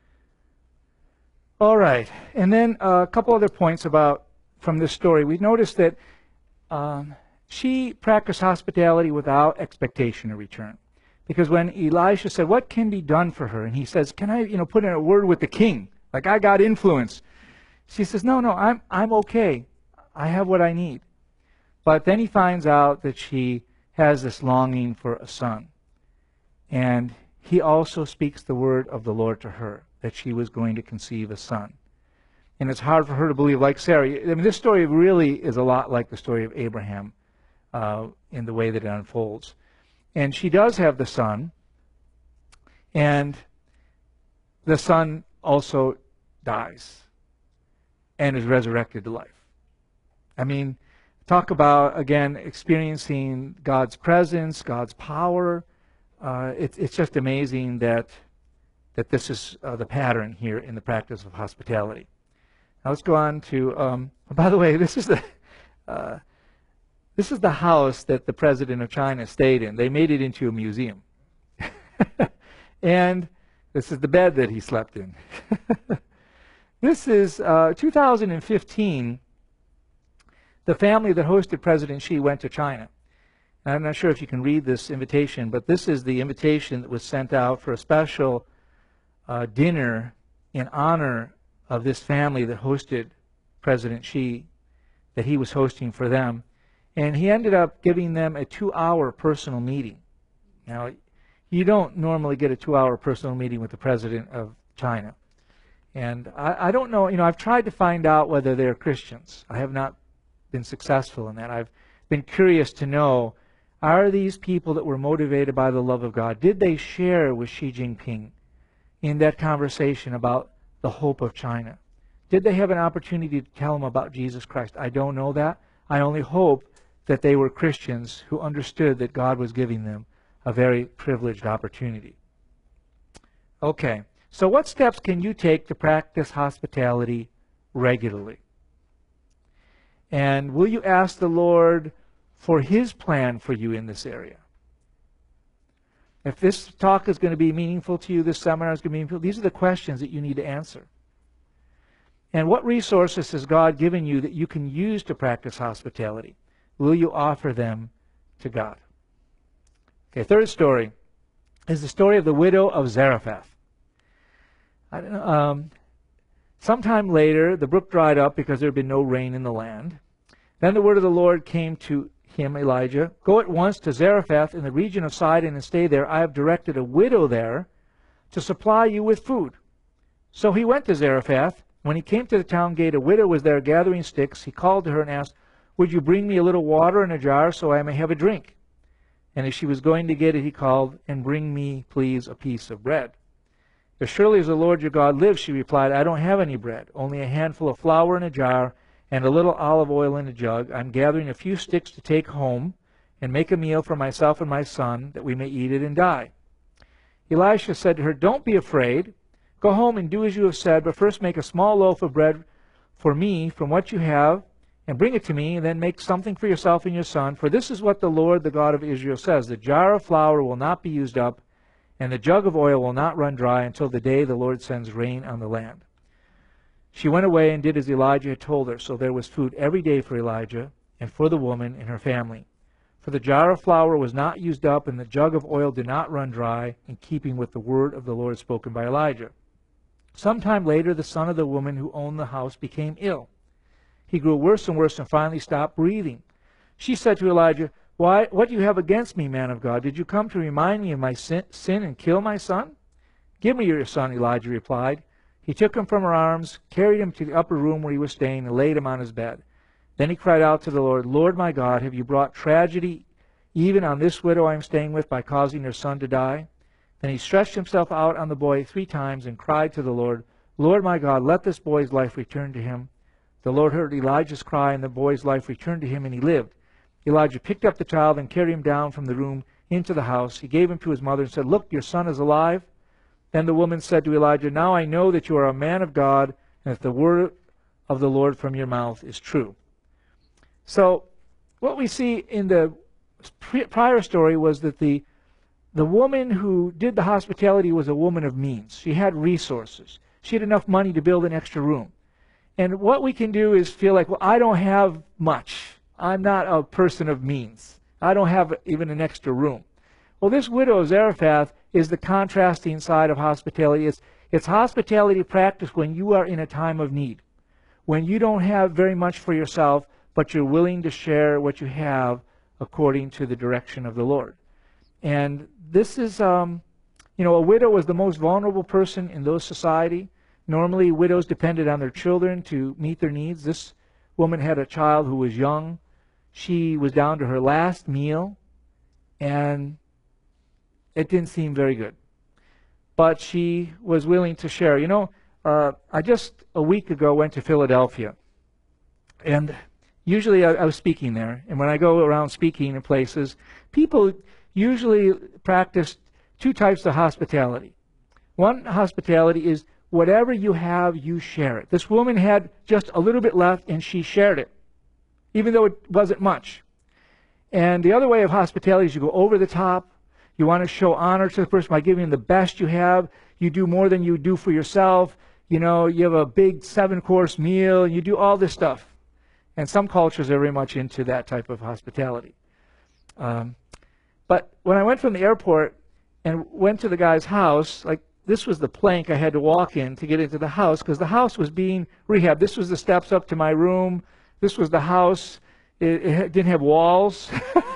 All right, and then uh, a couple other points about from this story. We noticed that um, she practiced hospitality without expectation of return. Because when Elisha said, what can be done for her? And he says, can I, you know, put in a word with the king? Like, I got influence. She says, no, no, I'm, I'm okay. I have what I need. But then he finds out that she has this longing for a son. And he also speaks the word of the Lord to her, that she was going to conceive a son. And it's hard for her to believe, like Sarah. I mean, this story really is a lot like the story of Abraham uh, in the way that it unfolds. And she does have the son, and the son also dies and is resurrected to life. I mean, talk about, again, experiencing God's presence, God's power. Uh, it, it's just amazing that that this is uh, the pattern here in the practice of hospitality. Now let's go on to, um, by the way, this is the uh, this is the house that the president of China stayed in. They made it into a museum. And this is the bed that he slept in. This is uh, two thousand fifteen. The family that hosted President Xi went to China. And I'm not sure if you can read this invitation, but this is the invitation that was sent out for a special uh, dinner in honor of this family that hosted President Xi, that he was hosting for them. And he ended up giving them a two-hour personal meeting. Now, you don't normally get a two-hour personal meeting with the president of China. And I, I don't know, you know, I've tried to find out whether they're Christians. I have not been successful in that. I've been curious to know, are these people that were motivated by the love of God, did they share with Xi Jinping in that conversation about the hope of China? Did they have an opportunity to tell him about Jesus Christ? I don't know that. I only hope that they were Christians who understood that God was giving them a very privileged opportunity. Okay, so what steps can you take to practice hospitality regularly? And will you ask the Lord for His plan for you in this area? If this talk is going to be meaningful to you, this seminar is going to be meaningful, these are the questions that you need to answer. And what resources has God given you that you can use to practice hospitality? Will you offer them to God? Okay, third story is the story of the widow of Zarephath. I don't know, um, sometime later, the brook dried up because there had been no rain in the land. Then the word of the Lord came to him, Elijah, go at once to Zarephath in the region of Sidon and stay there. I have directed a widow there to supply you with food. So he went to Zarephath. When he came to the town gate, a widow was there gathering sticks. He called to her and asked, would you bring me a little water in a jar so I may have a drink? And as she was going to get it, he called, "And bring me, please, a piece of bread." "As surely as the Lord your God lives," she replied, "I don't have any bread, only a handful of flour in a jar and a little olive oil in a jug. I'm gathering a few sticks to take home and make a meal for myself and my son, that we may eat it and die." Elisha said to her, "Don't be afraid. Go home and do as you have said, but first make a small loaf of bread for me from what you have, and bring it to me, and then make something for yourself and your son. For this is what the Lord, the God of Israel, says: the jar of flour will not be used up, and the jug of oil will not run dry until the day the Lord sends rain on the land." She went away and did as Elijah had told her. So there was food every day for Elijah and for the woman and her family. For the jar of flour was not used up, and the jug of oil did not run dry, in keeping with the word of the Lord spoken by Elijah. Some time later, the son of the woman who owned the house became ill. He grew worse and worse and finally stopped breathing. She said to Elijah, "Why, what do you have against me, man of God? Did you come to remind me of my sin, sin and kill my son?" "Give me your son," Elijah replied. He took him from her arms, carried him to the upper room where he was staying, and laid him on his bed. Then he cried out to the Lord, "Lord my God, have you brought tragedy even on this widow I am staying with by causing her son to die?" Then he stretched himself out on the boy three times and cried to the Lord, "Lord my God, let this boy's life return to him." The Lord heard Elijah's cry, and the boy's life returned to him, and he lived. Elijah picked up the child and carried him down from the room into the house. He gave him to his mother and said, "Look, your son is alive." Then the woman said to Elijah, "Now I know that you are a man of God, and that the word of the Lord from your mouth is true." So what we see in the prior story was that the the woman who did the hospitality was a woman of means. She had resources. She had enough money to build an extra room. And what we can do is feel like, well, I don't have much. I'm not a person of means. I don't have even an extra room. Well, this widow of Zarephath is the contrasting side of hospitality. It's, it's hospitality practiced when you are in a time of need, when you don't have very much for yourself, but you're willing to share what you have according to the direction of the Lord. And this is, um, you know, a widow was the most vulnerable person in those society. Normally, widows depended on their children to meet their needs. This woman had a child who was young. She was down to her last meal, and it didn't seem very good. But she was willing to share. You know, uh, I just a week ago went to Philadelphia, and usually I, I was speaking there. And when I go around speaking in places, people usually practice two types of hospitality. One hospitality is whatever you have, you share it. This woman had just a little bit left, and she shared it, even though it wasn't much. And the other way of hospitality is you go over the top. You want to show honor to the person by giving them the best you have. You do more than you do for yourself. You know, you have a big seven-course meal, and you do all this stuff. And some cultures are very much into that type of hospitality. Um, but when I went from the airport and went to the guy's house, like, this was the plank I had to walk in to get into the house, because the house was being rehabbed. This was the steps up to my room. This was the house. It, it didn't have walls.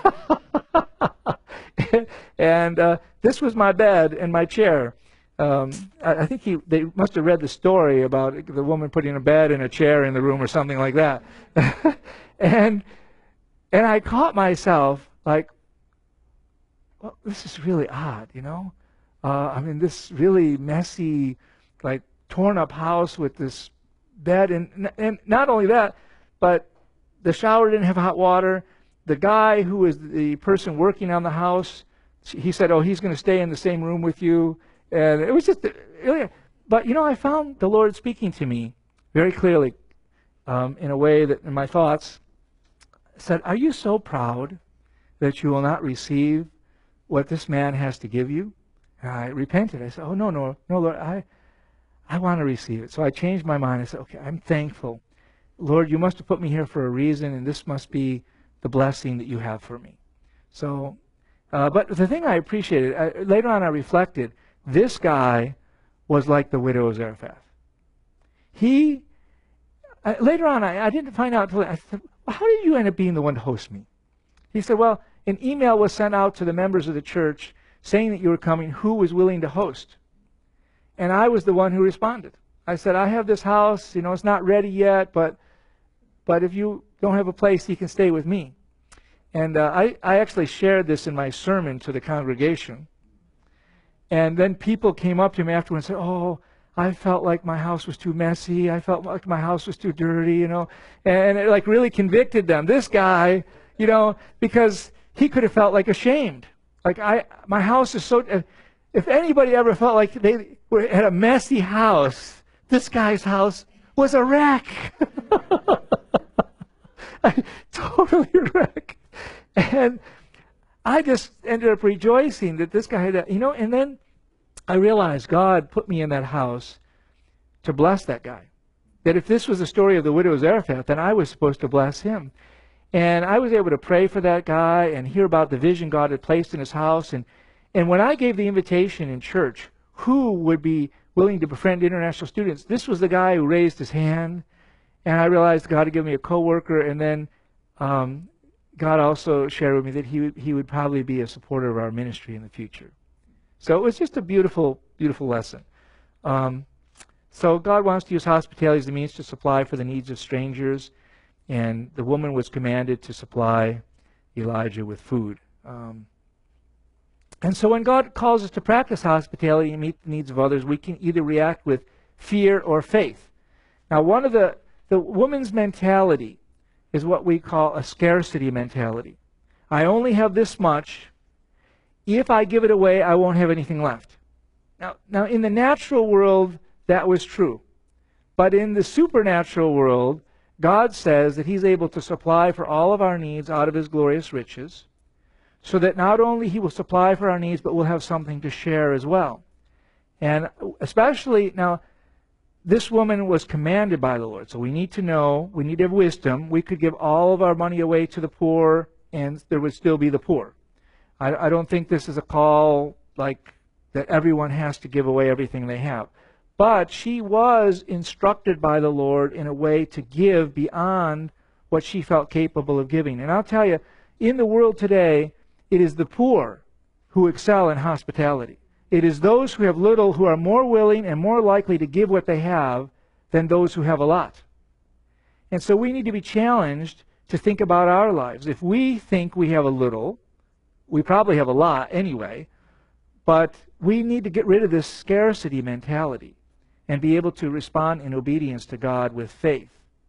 and uh, this was my bed and my chair. Um, I, I think he, they must have read the story about the woman putting a bed and a chair in the room or something like that. and and I caught myself like, well, this is really odd, you know? Uh, I mean, this really messy, like, torn-up house with this bed. And, and not only that, but the shower didn't have hot water. The guy who was the person working on the house, he said, oh, he's going to stay in the same room with you. And it was just really, but, you know, I found the Lord speaking to me very clearly um, in a way that in my thoughts said, are you so proud that you will not receive what this man has to give you? And I repented. I said, oh, no, no, no, Lord, I, I want to receive it. So I changed my mind. I said, okay, I'm thankful. Lord, you must have put me here for a reason, and this must be the blessing that you have for me. So, uh, but the thing I appreciated, I, later on I reflected, this guy was like the widow of Zarephath. He, uh, later on, I, I didn't find out until I said, well, how did you end up being the one to host me? He said, well, an email was sent out to the members of the church saying that you were coming, who was willing to host. And I was the one who responded. I said, I have this house, you know, it's not ready yet, but but if you don't have a place, you can stay with me. And uh, I, I actually shared this in my sermon to the congregation. And then people came up to me afterwards and said, oh, I felt like my house was too messy. I felt like my house was too dirty, you know. And it like really convicted them. This guy, you know, because he could have felt like ashamed. Like, I, my house is so, if anybody ever felt like they were, had a messy house, this guy's house was a wreck. Totally a wreck. And I just ended up rejoicing that this guy had that, you know, and then I realized God put me in that house to bless that guy. That if this was the story of the widow of Zarephath, then I was supposed to bless him. And I was able to pray for that guy and hear about the vision God had placed in his house. And, and when I gave the invitation in church, who would be willing to befriend international students, this was the guy who raised his hand. And I realized God had given me a coworker, and then um, God also shared with me that he would, he would probably be a supporter of our ministry in the future. So it was just a beautiful, beautiful lesson. Um, so God wants to use hospitality as the means to supply for the needs of strangers, and the woman was commanded to supply Elijah with food. Um, and so when God calls us to practice hospitality and meet the needs of others, we can either react with fear or faith. Now, one of the, the woman's mentality is what we call a scarcity mentality. I only have this much. If I give it away, I won't have anything left. Now, now in the natural world, that was true. But in the supernatural world, God says that He's able to supply for all of our needs out of His glorious riches, so that not only He will supply for our needs, but we'll have something to share as well. And especially, now, this woman was commanded by the Lord, so we need to know, we need to have wisdom. We could give all of our money away to the poor, and there would still be the poor. I, I don't think this is a call like that everyone has to give away everything they have. But she was instructed by the Lord in a way to give beyond what she felt capable of giving. And I'll tell you, in the world today, it is the poor who excel in hospitality. It is those who have little who are more willing and more likely to give what they have than those who have a lot. And so we need to be challenged to think about our lives. If we think we have a little, we probably have a lot anyway, but we need to get rid of this scarcity mentality and be able to respond in obedience to God with faith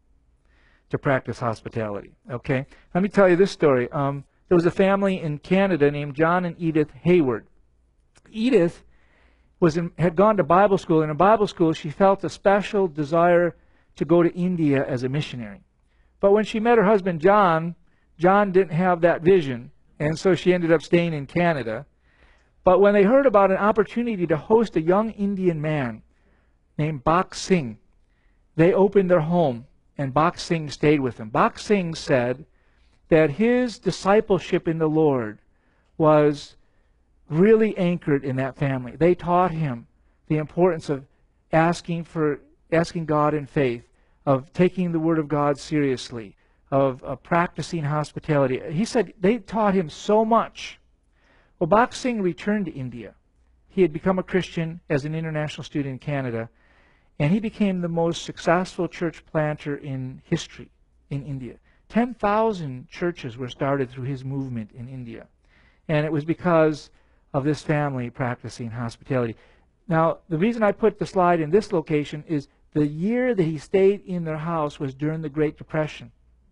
to practice hospitality. Okay? Let me tell you this story. Um, there was a family in Canada named John and Edith Hayward. Edith was in, had gone to Bible school, and in Bible school she felt a special desire to go to India as a missionary. But when she met her husband John, John didn't have that vision, and so she ended up staying in Canada. But when they heard about an opportunity to host a young Indian man named Bach Singh, they opened their home, and Bach Singh stayed with them. Bach Singh said that his discipleship in the Lord was really anchored in that family. They taught him the importance of asking for asking God in faith, of taking the Word of God seriously, of, of practicing hospitality. He said they taught him so much. Well, Bach Singh returned to India. He had become a Christian as an international student in Canada, and he became the most successful church planter in history in India. ten thousand churches were started through his movement in India. And it was because of this family practicing hospitality. Now, the reason I put the slide in this location is the year that he stayed in their house was during the Great Depression.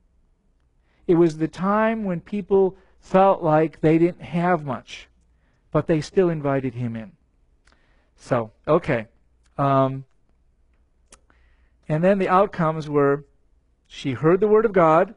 It was the time when people felt like they didn't have much, but they still invited him in. So, okay. Um, and then the outcomes were she heard the Word of God,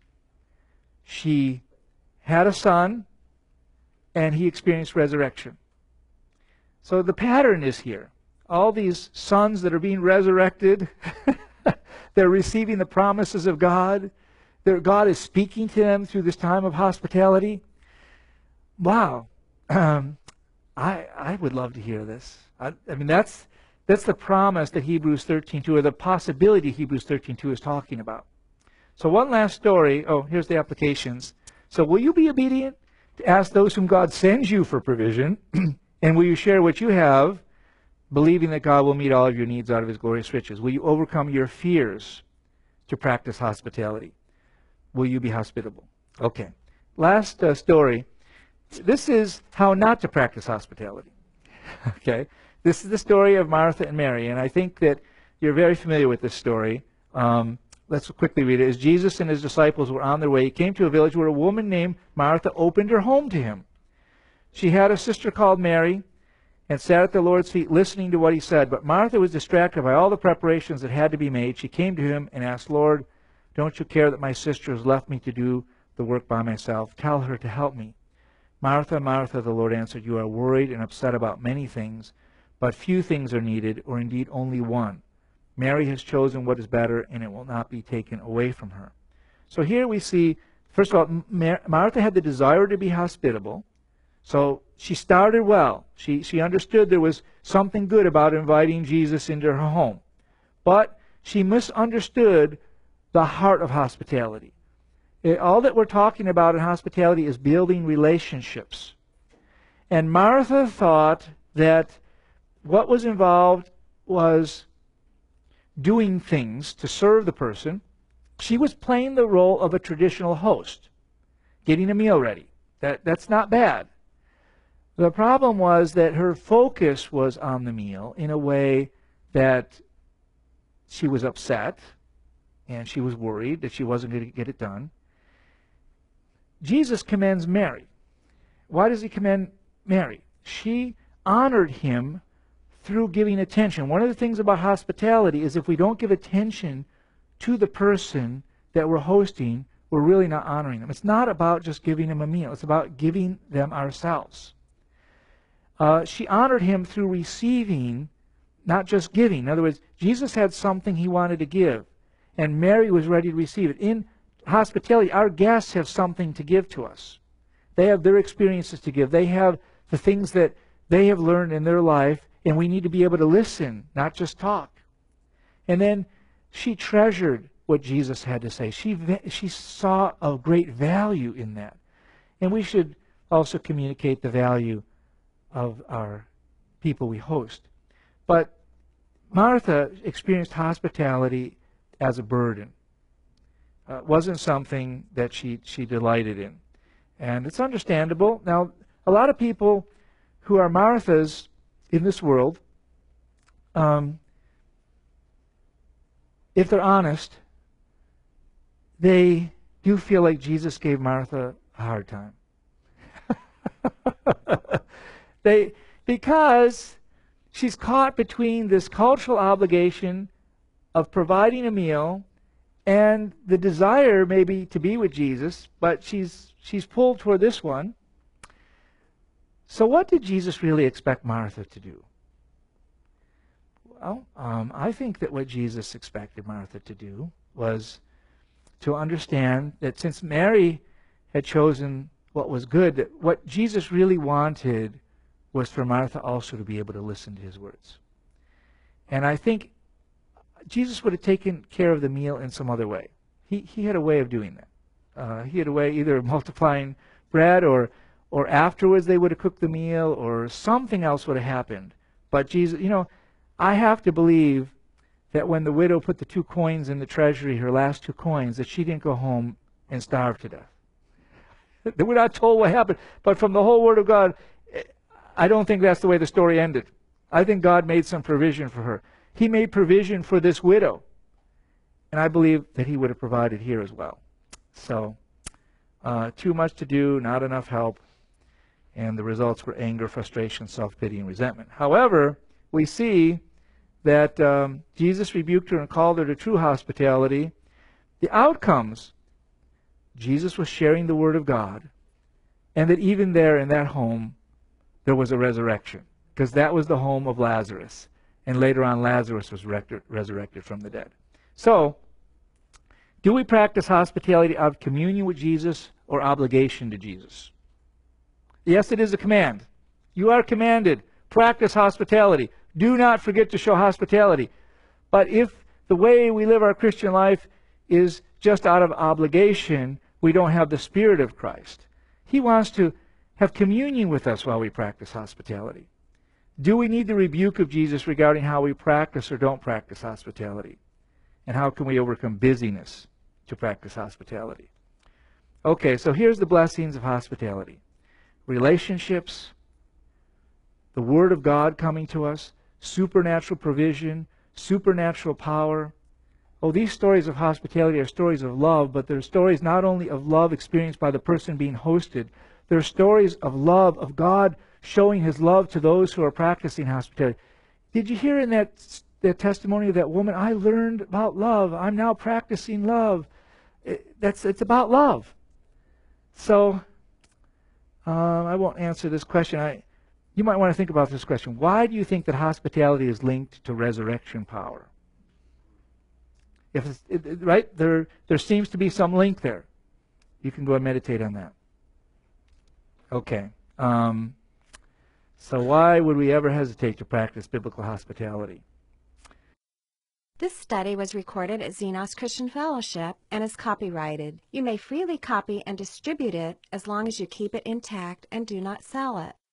she had a son, and he experienced resurrection. So the pattern is here. All these sons that are being resurrected, they're receiving the promises of God. Their God is speaking to them through this time of hospitality. Wow. Um, I I would love to hear this. I, I mean, that's that's the promise that Hebrews thirteen two, or the possibility Hebrews thirteen two is talking about. So one last story. Oh, here's the applications. So will you be obedient to ask those whom God sends you for provision? And will you share what you have, believing that God will meet all of your needs out of His glorious riches? Will you overcome your fears to practice hospitality? Will you be hospitable? Okay. last uh, story. This is how not to practice hospitality. Okay? This is the story of Martha and Mary, and I think that you're very familiar with this story. Um, let's quickly read it. As Jesus and his disciples were on their way, he came to a village where a woman named Martha opened her home to him. She had a sister called Mary and sat at the Lord's feet listening to what he said. But Martha was distracted by all the preparations that had to be made. She came to him and asked, Lord, don't you care that my sister has left me to do the work by myself? Tell her to help me. Martha, Martha, the Lord answered, you are worried and upset about many things, but few things are needed, or indeed only one. Mary has chosen what is better, and it will not be taken away from her. So here we see, first of all, Mar- Martha had the desire to be hospitable. So she started well. She, she understood there was something good about inviting Jesus into her home. But she misunderstood the heart of hospitality. It, all that we're talking about in hospitality is building relationships. And Martha thought that what was involved was doing things to serve the person. She was playing the role of a traditional host, getting a meal ready. That, that's not bad. The problem was that her focus was on the meal in a way that she was upset and she was worried that she wasn't going to get it done. Jesus commends Mary. Why does he commend Mary? She honored him through giving attention. One of the things about hospitality is if we don't give attention to the person that we're hosting, we're really not honoring them. It's not about just giving them a meal. It's about giving them ourselves. Uh, she honored him through receiving, not just giving. In other words, Jesus had something he wanted to give, and Mary was ready to receive it. In hospitality, our guests have something to give to us. They have their experiences to give. They have the things that they have learned in their life, and we need to be able to listen, not just talk. And then she treasured what Jesus had to say. She, she saw a great value in that. And we should also communicate the value of our people we host. But Martha experienced hospitality as a burden. Uh, it wasn't something that she, she delighted in. And it's understandable. Now, a lot of people who are Marthas in this world, um, if they're honest, they do feel like Jesus gave Martha a hard time. they, because she's caught between this cultural obligation of providing a meal and the desire maybe to be with Jesus, but she's she's pulled toward this one. So what did Jesus really expect Martha to do? Well, um, I think that what Jesus expected Martha to do was to understand that since Mary had chosen what was good, that what Jesus really wanted was for Martha also to be able to listen to his words. And I think Jesus would have taken care of the meal in some other way. He, he had a way of doing that. Uh, he had a way either of multiplying bread or or afterwards they would have cooked the meal or something else would have happened. But Jesus, you know, I have to believe that when the widow put the two coins in the treasury, her last two coins, that she didn't go home and starve to death. We're not told what happened, but from the whole Word of God, I don't think that's the way the story ended. I think God made some provision for her. He made provision for this widow, and I believe that he would have provided here as well. So, uh, too much to do, not enough help, and the results were anger, frustration, self-pity, and resentment. However, we see that um, Jesus rebuked her and called her to true hospitality. The outcomes, Jesus was sharing the Word of God, and that even there in that home, there was a resurrection, because that was the home of Lazarus. And later on, Lazarus was resurrected from the dead. So, do we practice hospitality out of communion with Jesus or obligation to Jesus? Yes, it is a command. You are commanded. Practice hospitality. Do not forget to show hospitality. But if the way we live our Christian life is just out of obligation, we don't have the Spirit of Christ. He wants to have communion with us while we practice hospitality. Do we need the rebuke of Jesus regarding how we practice or don't practice hospitality? And how can we overcome busyness to practice hospitality? Okay, so here's the blessings of hospitality. Relationships, the Word of God coming to us, supernatural provision, supernatural power. Oh, these stories of hospitality are stories of love, but they're stories not only of love experienced by the person being hosted, they're stories of love, of God showing His love to those who are practicing hospitality. Did you hear in that, that testimony of that woman, I learned about love. I'm now practicing love. It, that's, it's about love. So, um, I won't answer this question. I, you might want to think about this question. Why do you think that hospitality is linked to resurrection power? If it's, it, it, right there, there seems to be some link there. You can go and meditate on that. Okay. Um, so why would we ever hesitate to practice biblical hospitality? This study was recorded at Xenos Christian Fellowship and is copyrighted. You may freely copy and distribute it as long as you keep it intact and do not sell it.